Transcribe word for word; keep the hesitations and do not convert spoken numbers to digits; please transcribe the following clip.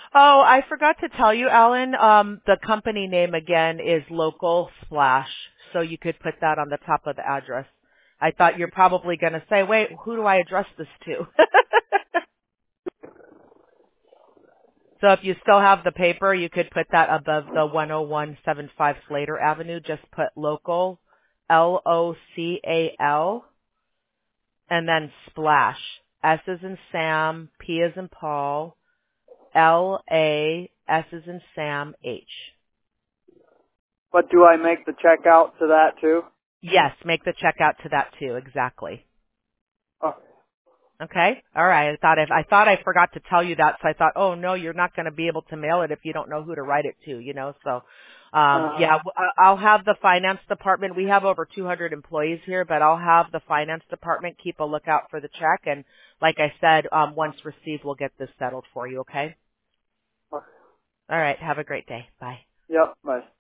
Oh, I forgot to tell you, Alan. Um, the company name again is Local Splash, so you could put that on the top of the address. I thought you're probably going to say, wait, who do I address this to? So if you still have the paper, you could put that above the one oh one seventy-five Slater Avenue. Just put Local, L O C A L, and then Splash. S is in Sam, P is in Paul, L A, S is in Sam, H. But do I make the check out to that too? Yes, make the check out to that too, exactly. Oh, Okay? All right. I thought I, I thought I forgot to tell you that, so I thought, oh no, you're not going to be able to mail it if you don't know who to write it to, you know. So, um, uh, yeah, w- I- I'll have the finance department. We have over two hundred employees here, but I'll have the finance department keep a lookout for the check. And like I said, um, once received, we'll get this settled for you. Okay? okay. All right. Have a great day. Bye. Yep, bye.